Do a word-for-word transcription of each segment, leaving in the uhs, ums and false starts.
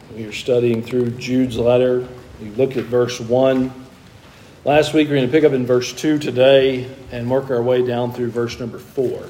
We are studying through Jude's letter. We looked at verse one. Last week we're going to pick up in verse two today and work our way down through verse number four.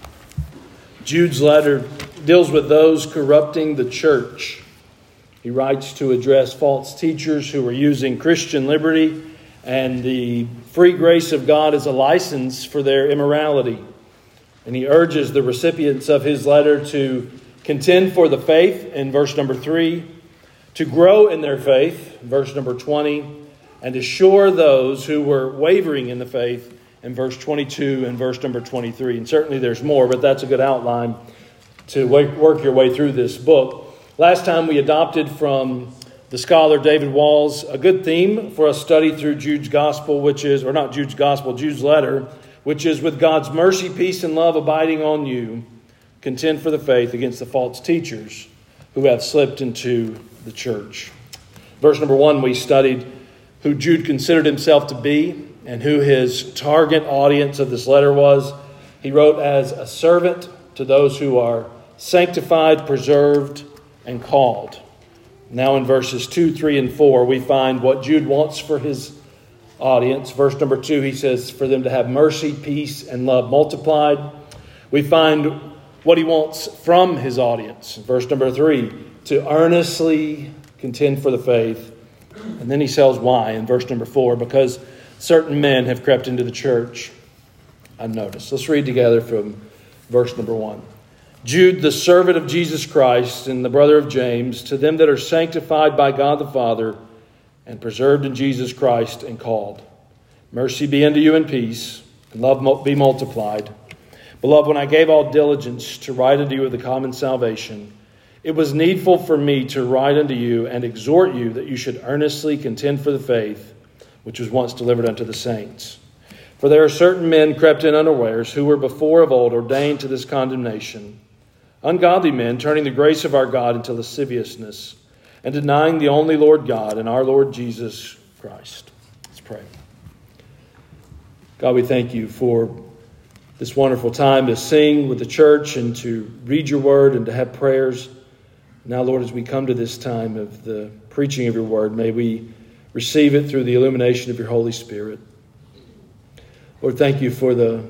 Jude's letter deals with those corrupting the church. He writes to address false teachers who are using Christian liberty and the free grace of God as a license for their immorality. And he urges the recipients of his letter to contend for the faith in verse number three, to grow in their faith, verse number twenty, and assure those who were wavering in the faith in verse twenty-two and verse number twenty-three. And certainly there's more, but that's a good outline to work your way through this book. Last time we adopted from the scholar David Walls a good theme for a study through Jude's gospel, which is, or not Jude's gospel, Jude's letter, which is, with God's mercy, peace, and love abiding on you, contend for the faith against the false teachers who have slipped into the church. Verse number one, we studied who Jude considered himself to be and who his target audience of this letter was. He wrote as a servant to those who are sanctified, preserved, and called. Now in verses two, three, and four, we find what Jude wants for his audience. Verse number two, he says for them to have mercy, peace, and love multiplied. We find what he wants from his audience. Verse number three, to earnestly contend for the faith. And then he says why in verse number four, because certain men have crept into the church unnoticed. Let's read together from verse number one. Jude, the servant of Jesus Christ and the brother of James, to them that are sanctified by God the Father and preserved in Jesus Christ and called. Mercy be unto you and peace, and love be multiplied. Beloved, when I gave all diligence to write unto you of the common salvation, it was needful for me to write unto you and exhort you that you should earnestly contend for the faith which was once delivered unto the saints. For there are certain men crept in unawares, who were before of old ordained to this condemnation, ungodly men, turning the grace of our God into lasciviousness, and denying the only Lord God and our Lord Jesus Christ. Let's pray. God, we thank you for this wonderful time to sing with the church and to read your word and to have prayers. Now, Lord, as we come to this time of the preaching of your word, may we receive it through the illumination of your Holy Spirit. Lord, thank you for the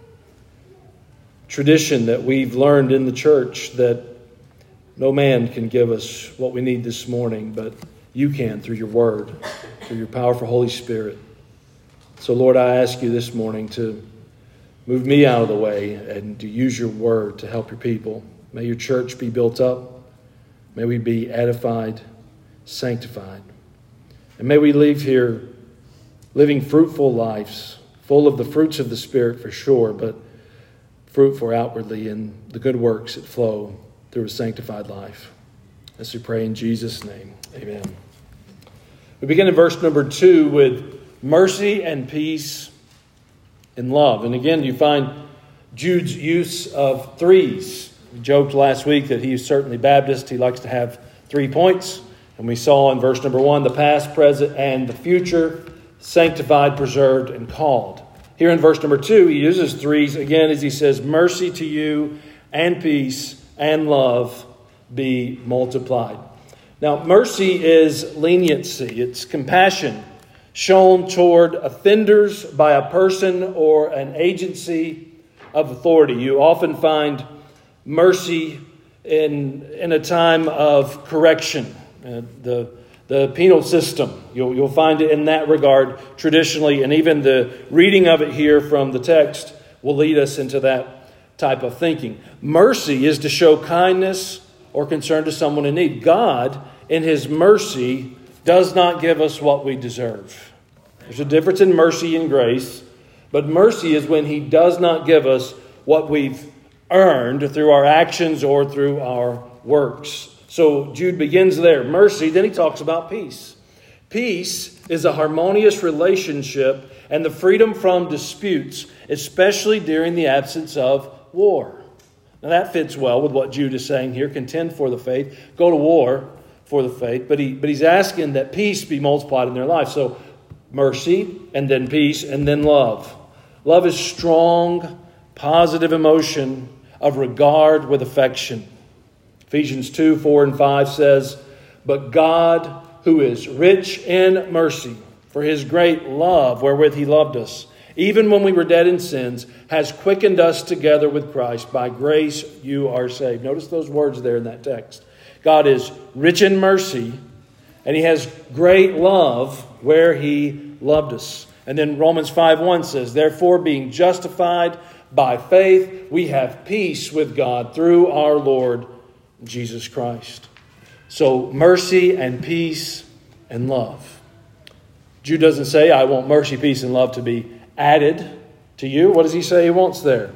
tradition that we've learned in the church that no man can give us what we need this morning, but you can through your word, through your powerful Holy Spirit. So, Lord, I ask you this morning to move me out of the way and to use your word to help your people. May your church be built up. May we be edified, sanctified. And may we leave here living fruitful lives, full of the fruits of the Spirit for sure, but fruitful outwardly in the good works that flow through a sanctified life. As we pray in Jesus' name, amen. We begin in verse number two with mercy and peace and love. And again, you find Jude's use of threes. We joked last week that he's certainly Baptist. He likes to have three points. And we saw in verse number one, the past, present, and the future, sanctified, preserved, and called. Here in verse number two, he uses threes again as he says, mercy to you and peace and love be multiplied. Now, mercy is leniency. It's compassion shown toward offenders by a person or an agency of authority. You often find mercy in, in a time of correction. Uh, the the penal system, you'll, you'll find it in that regard traditionally, and even the reading of it here from the text will lead us into that type of thinking. Mercy is to show kindness or concern to someone in need. God, in his mercy, does not give us what we deserve. There's a difference in mercy and grace, but mercy is when he does not give us what we've earned through our actions or through our works. So Jude begins there, mercy, then he talks about peace. Peace is a harmonious relationship and the freedom from disputes, especially during the absence of war. Now that fits well with what Jude is saying here, contend for the faith, go to war for the faith, but he but he's asking that peace be multiplied in their life. So mercy, and then peace, and then love. Love is strong, positive emotion of regard with affection. Ephesians two, four, and five says, But God, who is rich in mercy, for his great love wherewith he loved us, even when we were dead in sins, has quickened us together with Christ. By grace you are saved. Notice those words there in that text. God is rich in mercy, and he has great love where he loved us. And then Romans five one says, therefore, being justified by faith, we have peace with God through our Lord Jesus Christ. So mercy and peace and love. Jude doesn't say, I want mercy, peace, and love to be added to you. What does he say he wants there?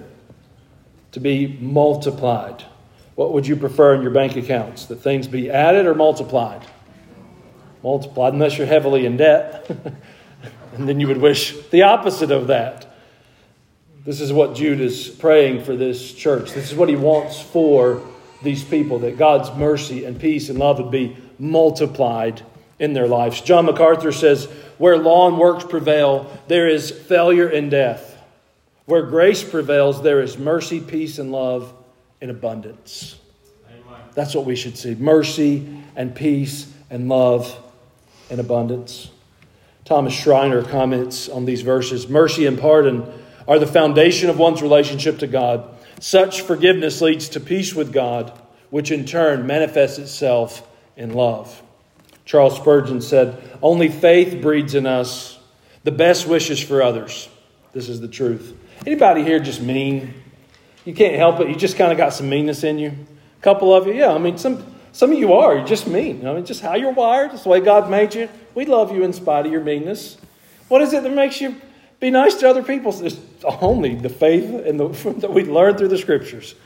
To be multiplied. What would you prefer in your bank accounts? That things be added or multiplied? Multiplied, unless you're heavily in debt. And then you would wish the opposite of that. This is what Jude is praying for this church. This is what he wants for these people, that God's mercy and peace and love would be multiplied in their lives. John MacArthur says, where law and works prevail, there is failure and death. Where grace prevails, there is mercy, peace, and love in abundance. Amen. That's what we should see. Mercy and peace and love in abundance. Thomas Schreiner comments on these verses. Mercy and pardon are the foundation of one's relationship to God. Such forgiveness leads to peace with God, which in turn manifests itself in love. Charles Spurgeon said, only faith breeds in us the best wishes for others. This is the truth. Anybody here just mean? You can't help it. You just kind of got some meanness in you. A couple of you, yeah. I mean, some some of you are. You're just mean. I mean, just how you're wired. It's the way God made you. We love you in spite of your meanness. What is it that makes you be nice to other people? It's only the faith and the, that we learn through the Scriptures.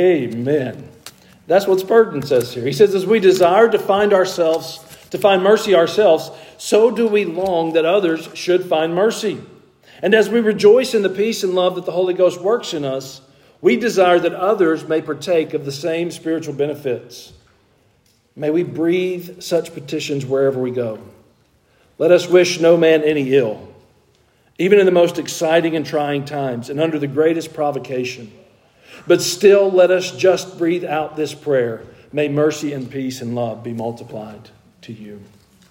Amen. That's what Spurgeon says here. He says, as we desire to find ourselves, to find mercy ourselves, so do we long that others should find mercy. And as we rejoice in the peace and love that the Holy Ghost works in us, we desire that others may partake of the same spiritual benefits. May we breathe such petitions wherever we go. Let us wish no man any ill, even in the most exciting and trying times and under the greatest provocation. But still let us just breathe out this prayer. May mercy and peace and love be multiplied to you.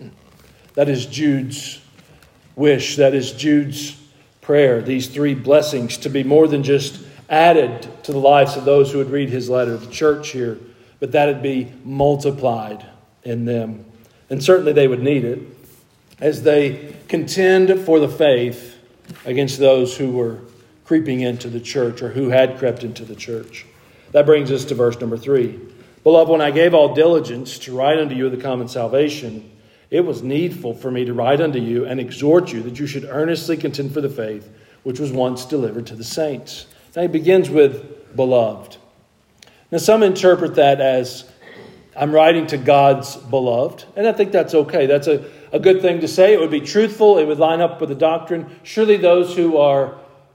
That is Jude's wish. That is Jude's prayer. These three blessings to be more than just added to the lives of those who would read his letter, the church here, but that it be multiplied in them. And certainly they would need it as they contend for the faith against those who were creeping into the church or who had crept into the church. That brings us to verse number three. Beloved, when I gave all diligence to write unto you of the common salvation, it was needful for me to write unto you and exhort you that you should earnestly contend for the faith which was once delivered to the saints. Now he begins with beloved. Now some interpret that as I'm writing to God's beloved, and I think that's okay. That's a, a good thing to say. It would be truthful. It would line up with the doctrine. Surely those who are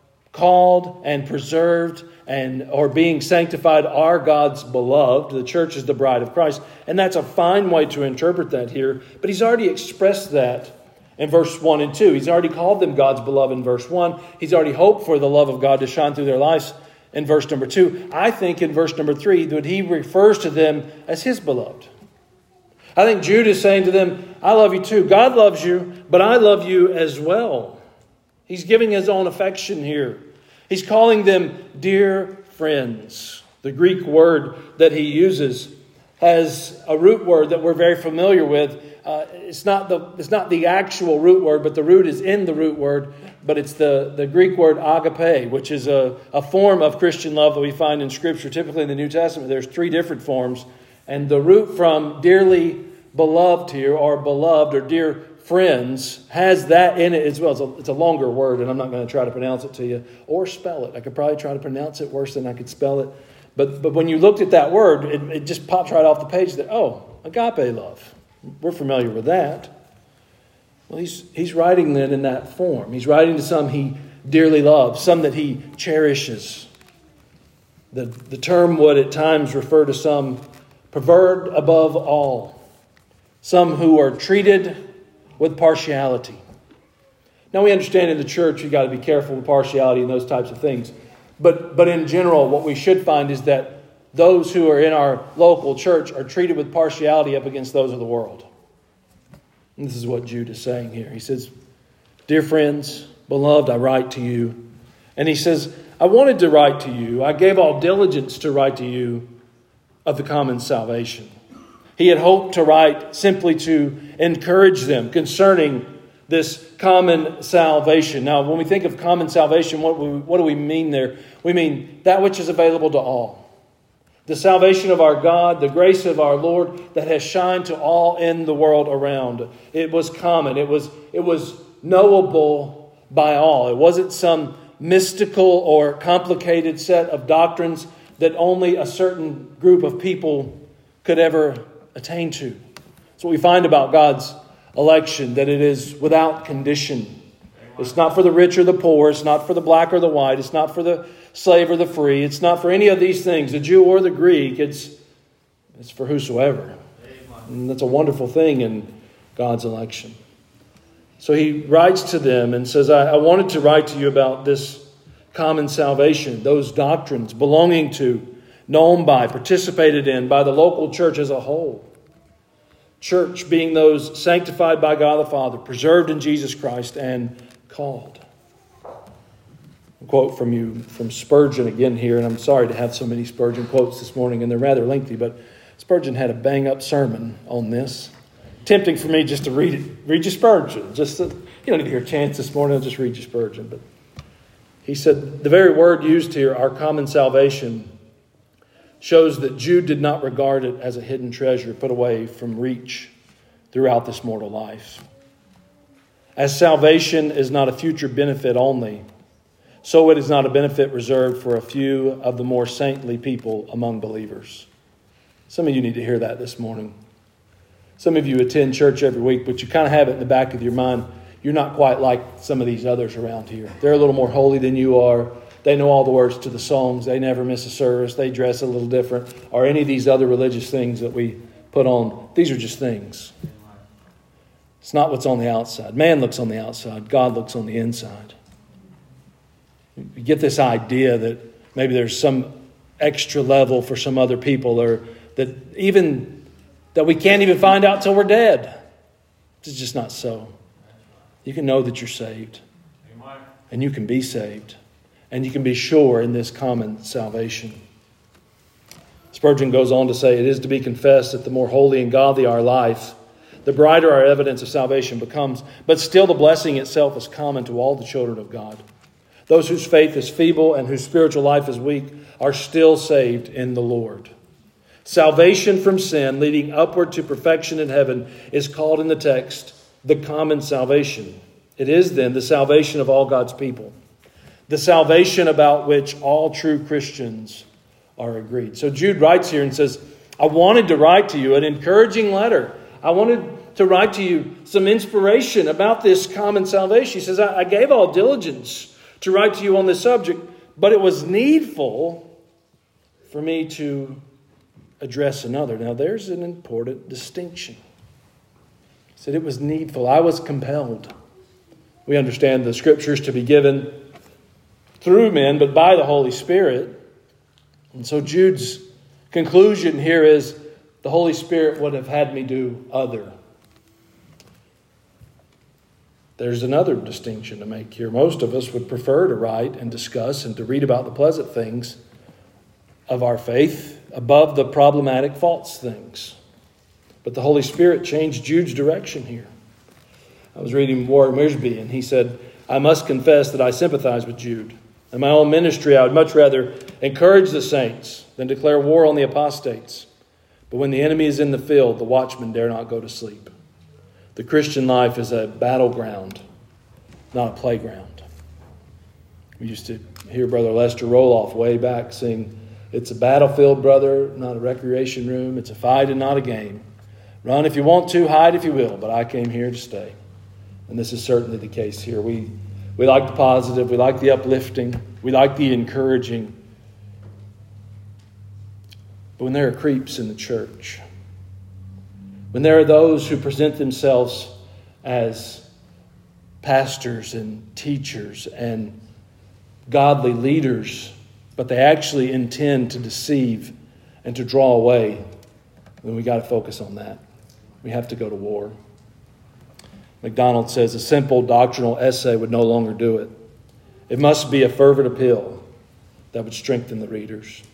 called and preserved and are being sanctified are God's beloved. The church is the bride of Christ. And that's a fine way to interpret that here. But he's already expressed that in verse one and two. He's already called them God's beloved in verse one. He's already hoped for the love of God to shine through their lives in verse number two. I think in verse number three that he refers to them as his beloved. I think Jude is saying to them, I love you too. God loves you, but I love you as well. He's giving his own affection here. He's calling them dear friends. The Greek word that he uses has a root word that we're very familiar with. Uh, it's not the it's not the actual root word, but the root is in the root word. But it's the, the Greek word agape, which is a, a form of Christian love that we find in Scripture. Typically in the New Testament, there's three different forms. And the root from dearly beloved here, or beloved, or dear friends, has that in it as well. It's a, it's a longer word, and I'm not going to try to pronounce it to you or spell it. I could probably try to pronounce it worse than I could spell it. But but when you looked at that word, it, it just pops right off the page that, oh, agape love. We're familiar with that. Well, he's he's writing then in that form. He's writing to some he dearly loves, some that he cherishes. The, the term would at times refer to some preferred above all, some who are treated with partiality. Now we understand in the church you've got to be careful with partiality and those types of things. But but in general, what we should find is that those who are in our local church are treated with partiality up against those of the world. And this is what Jude is saying here. He says, dear friends, beloved, I write to you. And he says, I wanted to write to you. I gave all diligence to write to you of the common salvation. He had hoped to write simply to encourage them concerning this common salvation. Now, when we think of common salvation, what, we, what do we mean there? We mean that which is available to all. The salvation of our God, the grace of our Lord that has shined to all in the world around. It was common. It was, it was knowable by all. It wasn't some mystical or complicated set of doctrines that only a certain group of people could ever attain to. That's what we find about God's election, that it is without condition. It's not for the rich or the poor. It's not for the black or the white. It's not for the slave or the free. It's not for any of these things, the Jew or the Greek. It's, it's for whosoever. And that's a wonderful thing in God's election. So he writes to them and says, I, I wanted to write to you about this common salvation, those doctrines belonging to, known by, participated in by the local church as a whole. Church being those sanctified by God the Father, preserved in Jesus Christ, and called. A quote from you from Spurgeon again here, and I'm sorry to have so many Spurgeon quotes this morning, and they're rather lengthy, but Spurgeon had a bang-up sermon on this. Tempting for me just to read it, read you Spurgeon. Just to, you don't need to hear a chance this morning, I'll just read you Spurgeon. But he said, the very word used here, our common salvation, shows that Jude did not regard it as a hidden treasure put away from reach throughout this mortal life. As salvation is not a future benefit only, so it is not a benefit reserved for a few of the more saintly people among believers. Some of you need to hear that this morning. Some of you attend church every week, but you kind of have it in the back of your mind. You're not quite like some of these others around here. They're a little more holy than you are. They know all the words to the songs. They never miss a service. They dress a little different. Or any of these other religious things that we put on. These are just things. It's not what's on the outside. Man looks on the outside. God looks on the inside. You get this idea that maybe there's some extra level for some other people, or that even that we can't even find out till we're dead. It's just not so. You can know that you're saved. And you can be saved. And you can be sure in this common salvation. Spurgeon goes on to say, it is to be confessed that the more holy and godly our life, the brighter our evidence of salvation becomes. But still the blessing itself is common to all the children of God. Those whose faith is feeble and whose spiritual life is weak are still saved in the Lord. Salvation from sin leading upward to perfection in heaven is called in the text the common salvation. It is then the salvation of all God's people. The salvation about which all true Christians are agreed. So Jude writes here and says, I wanted to write to you an encouraging letter. I wanted to write to you some inspiration about this common salvation. He says, I, I gave all diligence to write to you on this subject, but it was needful for me to address another. Now there's an important distinction. He said it was needful. I was compelled. We understand the scriptures to be given through men, but by the Holy Spirit. And so Jude's conclusion here is the Holy Spirit would have had me do other. There's another distinction to make here. Most of us would prefer to write and discuss and to read about the pleasant things of our faith above the problematic false things. But the Holy Spirit changed Jude's direction here. I was reading Warren Wiersbe, and he said, I must confess that I sympathize with Jude. In my own ministry, I would much rather encourage the saints than declare war on the apostates. But when the enemy is in the field, the watchman dare not go to sleep. The Christian life is a battleground, not a playground. We used to hear Brother Lester Roloff way back sing, it's a battlefield, brother, not a recreation room. It's a fight and not a game. Run if you want to, hide if you will, but I came here to stay. And this is certainly the case here. We we like the positive, we like the uplifting, we like the encouraging. But when there are creeps in the church, when there are those who present themselves as pastors and teachers and godly leaders, but they actually intend to deceive and to draw away, then we got to focus on that. We have to go to war. MacDonald says a simple doctrinal essay would no longer do it. It must be a fervent appeal that would strengthen the readers.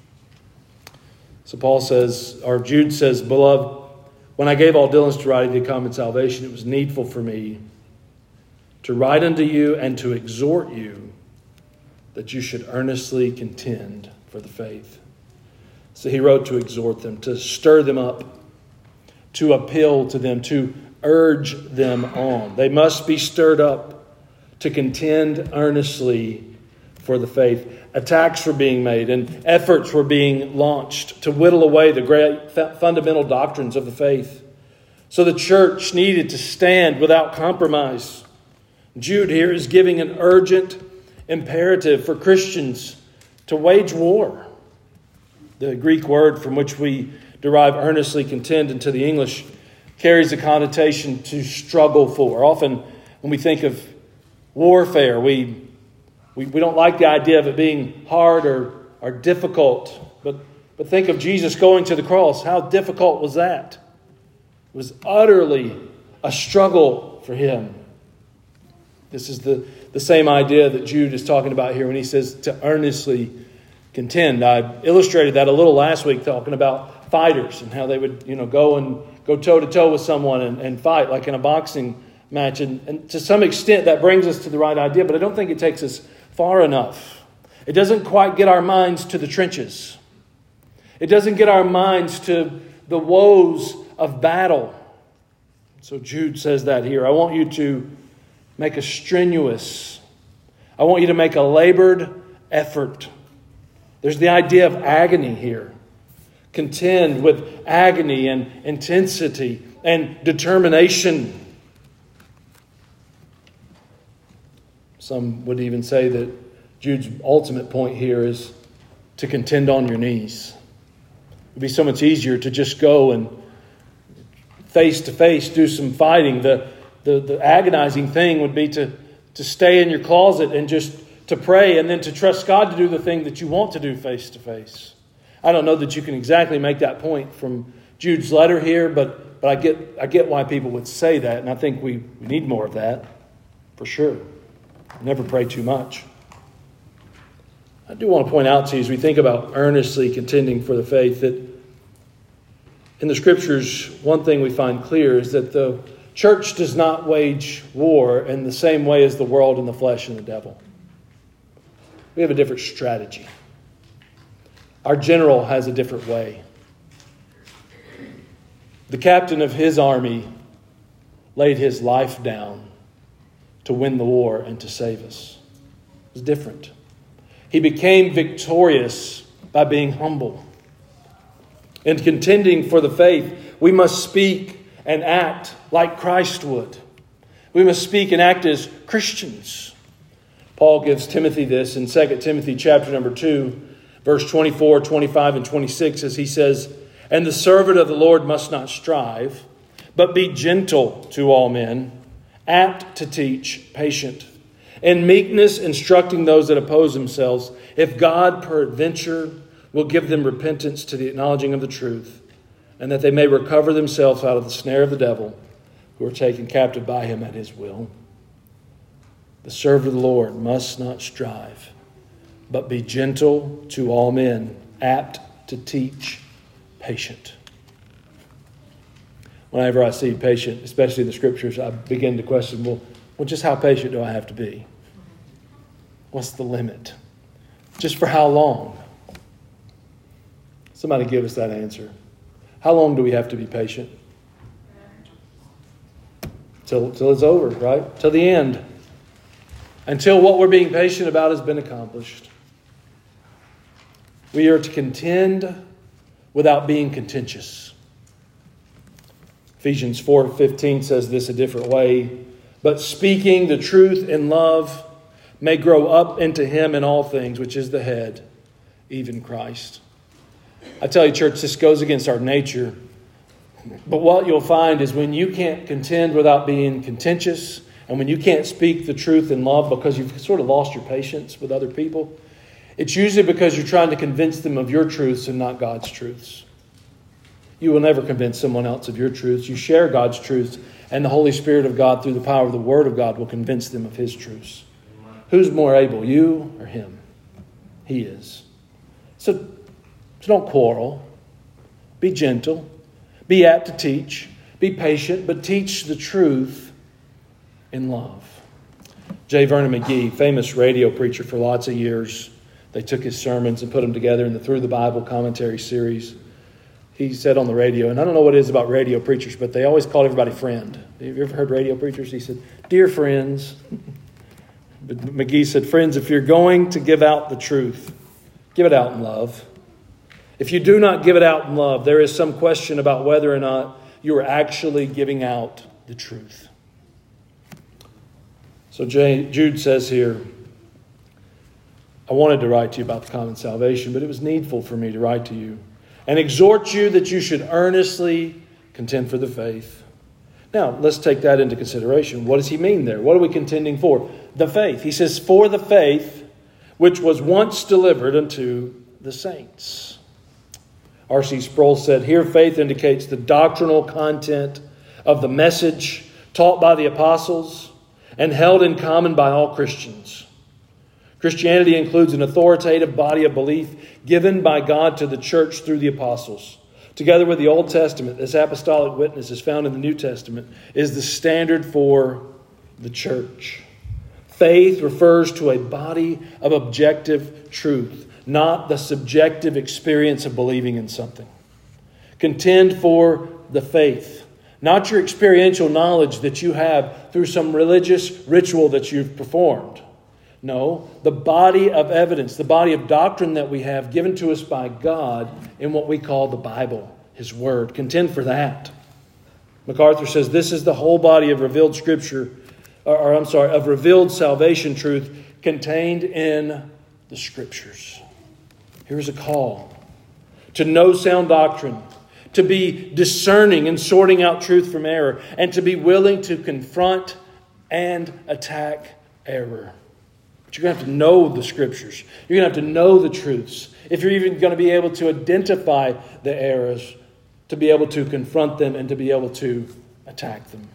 So Paul says, or Jude says, Beloved, when I gave all diligence to writing the common salvation, it was needful for me to write unto you and to exhort you that you should earnestly contend for the faith. So he wrote to exhort them, to stir them up, to appeal to them, to urge them on. They must be stirred up to contend earnestly for the faith. Attacks were being made and efforts were being launched to whittle away the great fundamental doctrines of the faith. So the church needed to stand without compromise. Jude here is giving an urgent imperative for Christians to wage war. The Greek word from which we derive earnestly contend into the English carries a connotation to struggle for. Often when we think of warfare, we we, we don't like the idea of it being hard or, or difficult. But, but think of Jesus going to the cross. How difficult was that? It was utterly a struggle for him. This is the, the same idea that Jude is talking about here when he says to earnestly contend. I illustrated that a little last week talking about fighters and how they would, you know, go and go toe to toe with someone and, and fight like in a boxing match. And, and to some extent that brings us to the right idea, but I don't think it takes us far enough. It doesn't quite get our minds to the trenches. It doesn't get our minds to the woes of battle. So Jude says that here. I want you to make a strenuous, I want you to make a labored effort. There's the idea of agony here. Contend with agony and intensity and determination. Some would even say that Jude's ultimate point here is to contend on your knees. It would be so much easier to just go and face to face do some fighting. The, the, the agonizing thing would be to, to stay in your closet and just to pray and then to trust God to do the thing that you want to do face to face. I don't know that you can exactly make that point from Jude's letter here, but, but I get I get why people would say that, and I think we, we need more of that, for sure. Never pray too much. I do want to point out to you as we think about earnestly contending for the faith that in the Scriptures, one thing we find clear is that the church does not wage war in the same way as the world and the flesh and the devil. We have a different strategy. Our general has a different way. The captain of his army laid his life down to win the war and to save us. It was different. He became victorious by being humble. In contending for the faith, we must speak and act like Christ would. We must speak and act as Christians. Paul gives Timothy this in Second Timothy chapter number two, verse twenty-four, twenty-five, and twenty-six, as he says, And the servant of the Lord must not strive, but be gentle to all men, apt to teach, patient, in meekness instructing those that oppose themselves, if God peradventure will give them repentance to the acknowledging of the truth, and that they may recover themselves out of the snare of the devil, who are taken captive by him at his will. The servant of the Lord must not strive, but be gentle to all men, apt to teach, patient. Whenever I see patient, especially in the Scriptures, I begin to question, well, well, just how patient do I have to be? What's the limit? Just for how long? Somebody give us that answer. How long do we have to be patient? Till, till it's over, right? Till the end. Until what we're being patient about has been accomplished. We are to contend without being contentious. Ephesians four fifteen says this a different way. But speaking the truth in love may grow up into him in all things, which is the head, even Christ. I tell you, church, this goes against our nature. But what you'll find is when you can't contend without being contentious, and when you can't speak the truth in love because you've sort of lost your patience with other people, it's usually because you're trying to convince them of your truths and not God's truths. You will never convince someone else of your truths. You share God's truths, and the Holy Spirit of God, through the power of the Word of God, will convince them of His truths. Who's more able, you or Him? He is. So, so don't quarrel. Be gentle. Be apt to teach. Be patient, but teach the truth in love. J. Vernon McGee, famous radio preacher for lots of years, they took his sermons and put them together in the Through the Bible commentary series. He said on the radio, and I don't know what it is about radio preachers, but they always called everybody friend. Have you ever heard radio preachers? He said, dear friends. But McGee said, friends, if you're going to give out the truth, give it out in love. If you do not give it out in love, there is some question about whether or not you are actually giving out the truth. So Jude says here, I wanted to write to you about the common salvation, but it was needful for me to write to you and exhort you that you should earnestly contend for the faith. Now, let's take that into consideration. What does he mean there? What are we contending for? The faith. He says, for the faith which was once delivered unto the saints. R C Sproul said, here faith indicates the doctrinal content of the message taught by the apostles and held in common by all Christians. Christianity includes an authoritative body of belief given by God to the church through the apostles. Together with the Old Testament, this apostolic witness is found in the New Testament, is the standard for the church. Faith refers to a body of objective truth, not the subjective experience of believing in something. Contend for the faith, not your experiential knowledge that you have through some religious ritual that you've performed. No, the body of evidence, the body of doctrine that we have given to us by God in what we call the Bible, His Word. Contend for that. MacArthur says this is the whole body of revealed Scripture, or, or I'm sorry, of revealed salvation truth contained in the Scriptures. Here's a call to know sound doctrine, to be discerning and sorting out truth from error, and to be willing to confront and attack error. But you're going to have to know the Scriptures. You're going to have to know the truths. If you're even going to be able to identify the errors, to be able to confront them and to be able to attack them.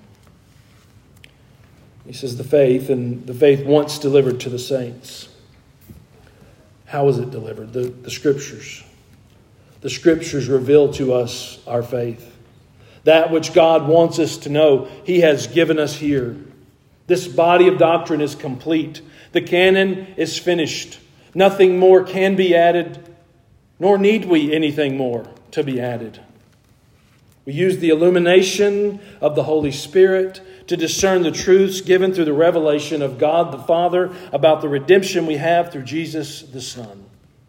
He says the faith, and the faith once delivered to the saints. How is it delivered? The, the Scriptures. The Scriptures reveal to us our faith. That which God wants us to know, He has given us here. This body of doctrine is complete. The canon is finished. Nothing more can be added, nor need we anything more to be added. We use the illumination of the Holy Spirit to discern the truths given through the revelation of God the Father about the redemption we have through Jesus the Son.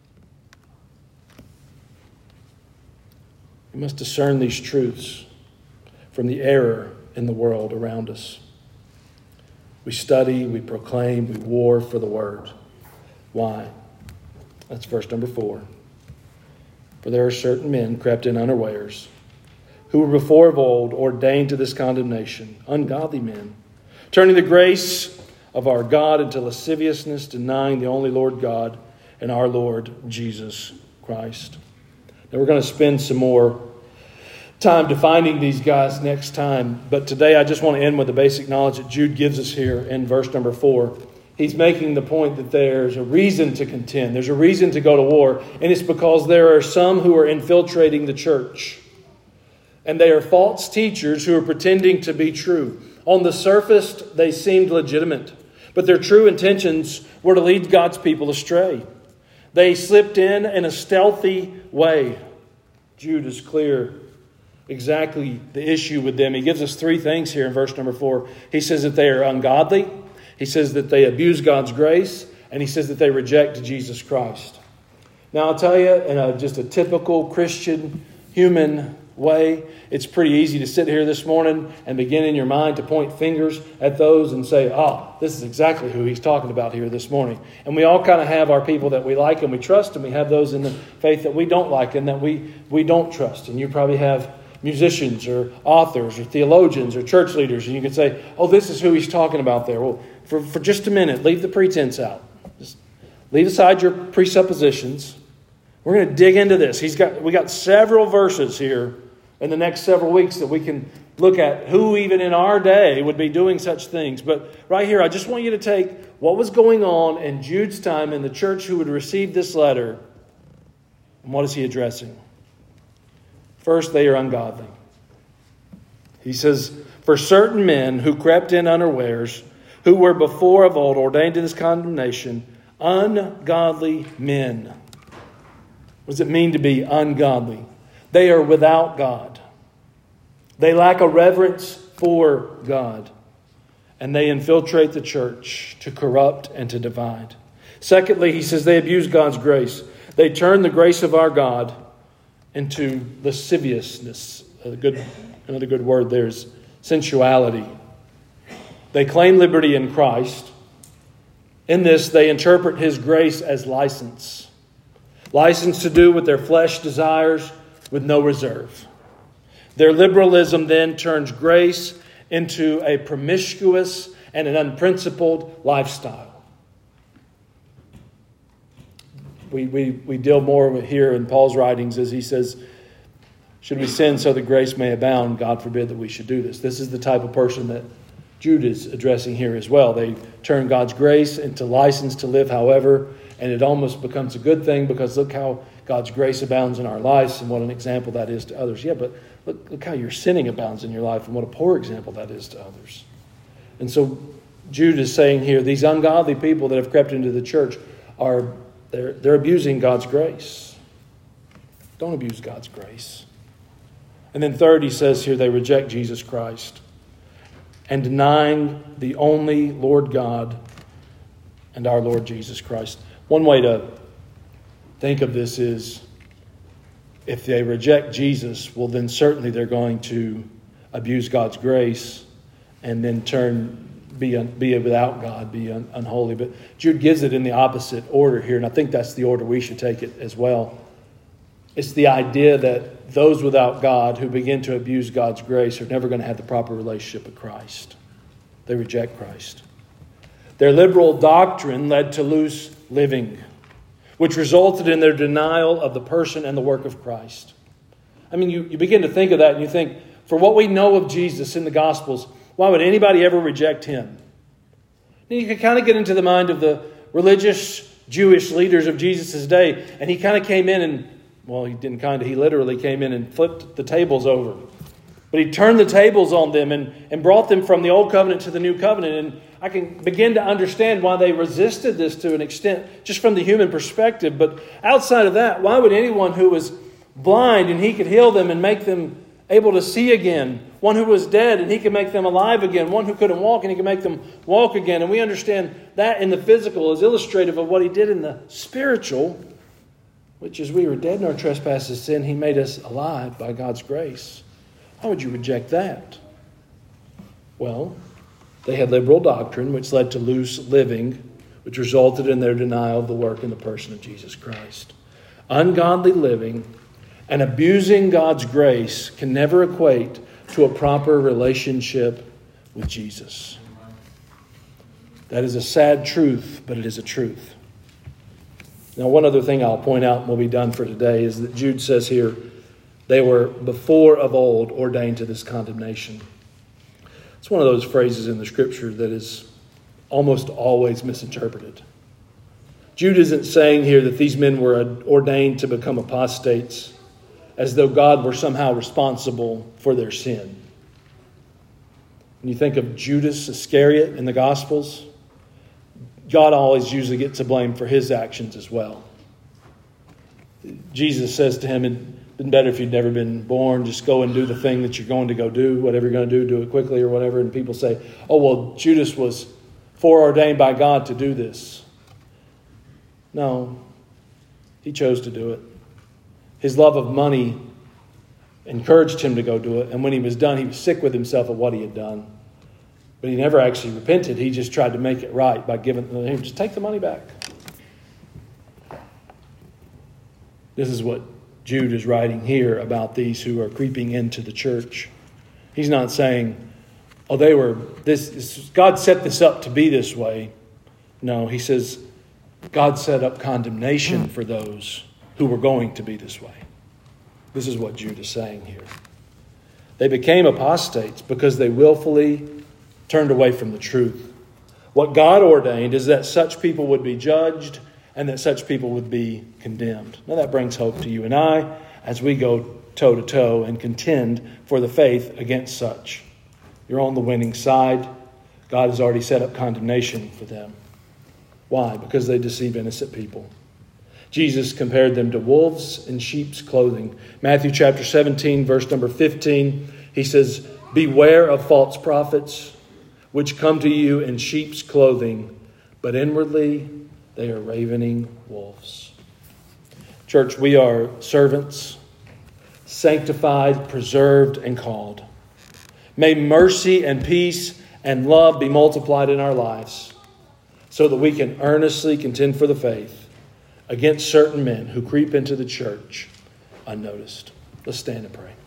We must discern these truths from the error in the world around us. We study, we proclaim, we war for the Word. Why? That's verse number four. For there are certain men crept in unawares, who were before of old ordained to this condemnation, ungodly men, turning the grace of our God into lasciviousness, denying the only Lord God and our Lord Jesus Christ. Now we're going to spend some more time defining these guys next time. But today I just want to end with the basic knowledge that Jude gives us here in verse number four. He's making the point that there's a reason to contend. There's a reason to go to war. And it's because there are some who are infiltrating the church. And they are false teachers who are pretending to be true. On the surface, they seemed legitimate. But their true intentions were to lead God's people astray. They slipped in in a stealthy way. Jude is clear exactly the issue with them. He gives us three things here in verse number four. He says that they are ungodly. He says that they abuse God's grace. And he says that they reject Jesus Christ. Now I'll tell you, in a, just a typical Christian human way, it's pretty easy to sit here this morning and begin in your mind to point fingers at those and say, oh, this is exactly who he's talking about here this morning. And we all kind of have our people that we like and we trust, and we have those in the faith that we don't like and that we, we don't trust. And you probably have musicians or authors or theologians or church leaders, and you can say, oh, this is who he's talking about there. Well, for, for just a minute, leave the pretense out. Just leave aside your presuppositions. We're going to dig into this. He's got we got several verses here in the next several weeks that we can look at who even in our day would be doing such things. But right here, I just want you to take what was going on in Jude's time in the church who would receive this letter. And what is he addressing? First, they are ungodly. He says, for certain men who crept in unawares, who were before of old ordained to this condemnation, ungodly men. What does it mean to be ungodly? They are without God. They lack a reverence for God. And they infiltrate the church to corrupt and to divide. Secondly, he says they abuse God's grace. They turn the grace of our God into lasciviousness. A good, another good word there is sensuality. They claim liberty in Christ. In this, they interpret His grace as license. License to do what their flesh desires with no reserve. Their liberalism then turns grace into a promiscuous and an unprincipled lifestyle. We, we, we deal more here in Paul's writings as he says, should we sin so that grace may abound? God forbid that we should do this. This is the type of person that Jude is addressing here as well. They turn God's grace into license to live however, and it almost becomes a good thing because look how God's grace abounds in our lives and what an example that is to others. Yeah, but look, look how your sinning abounds in your life and what a poor example that is to others. And so Jude is saying here, these ungodly people that have crept into the church are they're, they're abusing God's grace. Don't abuse God's grace. And then third, he says here, they reject Jesus Christ and denying the only Lord God and our Lord Jesus Christ. One way to think of this is if they reject Jesus, well, then certainly they're going to abuse God's grace and then turn, be, un, be without God, be un, unholy. But Jude gives it in the opposite order here, and I think that's the order we should take it as well. It's the idea that those without God who begin to abuse God's grace are never going to have the proper relationship with Christ. They reject Christ. Their liberal doctrine led to loose living, which resulted in their denial of the person and the work of Christ. I mean, you, you begin to think of that and you think, for what we know of Jesus in the Gospels, why would anybody ever reject Him? And you can kind of get into the mind of the religious Jewish leaders of Jesus' day, and he kind of came in and, well, he didn't kind of, he literally came in and flipped the tables over. But he turned the tables on them and, and brought them from the old covenant to the new covenant. And I can begin to understand why they resisted this to an extent, just from the human perspective. But outside of that, why would anyone who was blind and he could heal them and make them able to see again, one who was dead and he could make them alive again, one who couldn't walk and he could make them walk again. And we understand that in the physical is illustrative of what he did in the spiritual, which is we were dead in our trespasses sin, he made us alive by God's grace. Why would you reject that? Well, they had liberal doctrine, which led to loose living, which resulted in their denial of the work and the person of Jesus Christ. Ungodly living and abusing God's grace can never equate to a proper relationship with Jesus. That is a sad truth, but it is a truth. Now, one other thing I'll point out and we'll be done for today is that Jude says here, they were before of old ordained to this condemnation. It's one of those phrases in the Scripture that is almost always misinterpreted. Jude isn't saying here that these men were ordained to become apostates as though God were somehow responsible for their sin. When you think of Judas Iscariot in the Gospels, God always usually gets to blame for his actions as well. Jesus says to him, it'd been better if you'd never been born. Just go and do the thing that you're going to go do. Whatever you're going to do, do it quickly or whatever. And people say, oh, well, Judas was foreordained by God to do this. No, he chose to do it. His love of money encouraged him to go do it. And when he was done, he was sick with himself of what he had done. But he never actually repented. He just tried to make it right by giving him, just take the money back. This is what Jude is writing here about these who are creeping into the church. He's not saying, oh, they were, this, this God set this up to be this way. No, he says, God set up condemnation for those who were going to be this way. This is what Jude is saying here. They became apostates because they willfully turned away from the truth. What God ordained is that such people would be judged and that such people would be condemned. Now that brings hope to you and I as we go toe to toe and contend for the faith against such. You're on the winning side. God has already set up condemnation for them. Why? Because they deceive innocent people. Jesus compared them to wolves in sheep's clothing. Matthew chapter seventeen, verse number fifteen, he says, "Beware of false prophets, which come to you in sheep's clothing, but inwardly they are ravening wolves." Church, we are servants, sanctified, preserved, and called. May mercy and peace and love be multiplied in our lives so that we can earnestly contend for the faith against certain men who creep into the church unnoticed. Let's stand and pray.